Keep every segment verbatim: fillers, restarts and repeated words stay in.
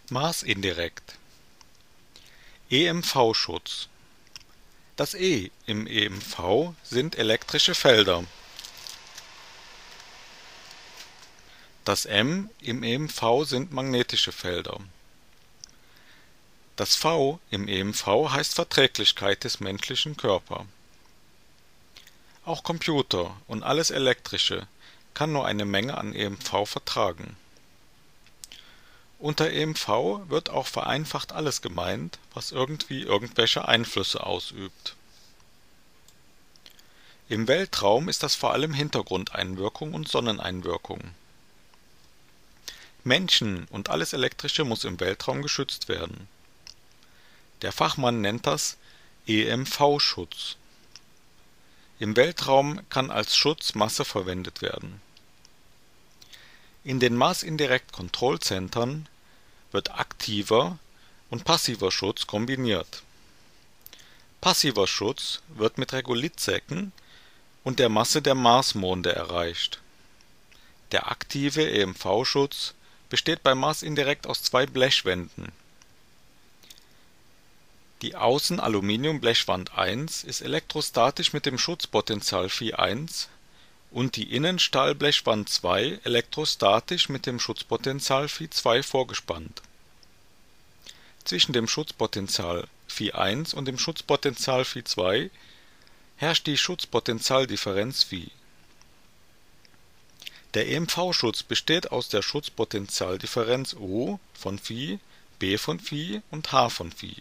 Maßindirekt. E M V-Schutz. Das E im E M V sind elektrische Felder. Das M im E M V sind magnetische Felder. Das V im E M V heißt Verträglichkeit des menschlichen Körpers. Auch Computer und alles Elektrische kann nur eine Menge an E M V vertragen. Unter E M V wird auch vereinfacht alles gemeint, was irgendwie irgendwelche Einflüsse ausübt. Im Weltraum ist das vor allem Hintergrundeinwirkung und Sonneneinwirkung. Menschen und alles Elektrische muss im Weltraum geschützt werden. Der Fachmann nennt das E M V-Schutz. Im Weltraum kann als Schutz Masse verwendet werden. In den Maßindirekt-Kontrollzentren wird aktiver und passiver Schutz kombiniert. Passiver Schutz wird mit Regolithsäcken und der Masse der Marsmonde erreicht. Der aktive E M V-Schutz besteht bei Maßindirekt aus zwei Blechwänden. Die Außen-Aluminium-Blechwand eins ist elektrostatisch mit dem Schutzpotential Phi eins und die Innenstahl-Blechwand zwei elektrostatisch mit dem Schutzpotential Phi zwei vorgespannt. Zwischen dem Schutzpotential Phi eins und dem Schutzpotential Phi zwei herrscht die Schutzpotentialdifferenz Phi. Der E M V-Schutz besteht aus der Schutzpotentialdifferenz U von Phi, B von Phi und H von Phi.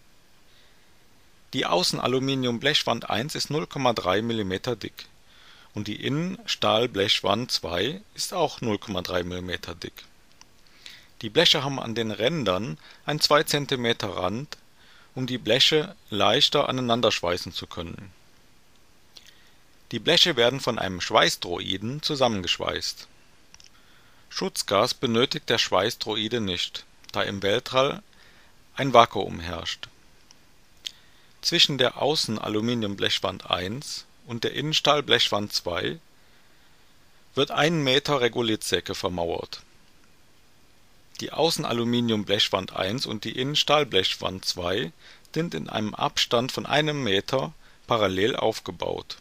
Die Außen-Aluminium-Blechwand eins ist null Komma drei Millimeter dick und die Innenstahl-Blechwand zwei ist auch null Komma drei Millimeter dick. Die Bleche haben an den Rändern einen zwei Zentimeter Rand, um die Bleche leichter aneinander schweißen zu können. Die Bleche werden von einem Schweißdroiden zusammengeschweißt. Schutzgas benötigt der Schweißdroide nicht, da im Weltall ein Vakuum herrscht. Zwischen der Außen-Aluminium-Blechwand eins und der Innenstahl-Blechwand zwei wird ein Meter Regolithsäcke vermauert. Die Außen-Aluminium-Blechwand eins und die Innenstahl-Blechwand zwei sind in einem Abstand von einem Meter parallel aufgebaut.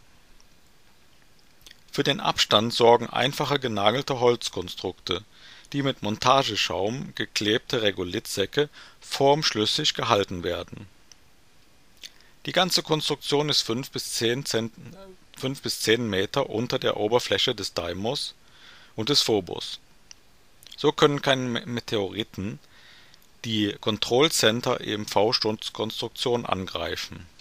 Für den Abstand sorgen einfache genagelte Holzkonstrukte, die mit Montageschaum geklebte Regolithsäcke formschlüssig gehalten werden. Die ganze Konstruktion ist fünf bis zehn Meter unter der Oberfläche des Deimos und des Phobos. So können keine Meteoriten die Control Center E M V-Konstruktion angreifen.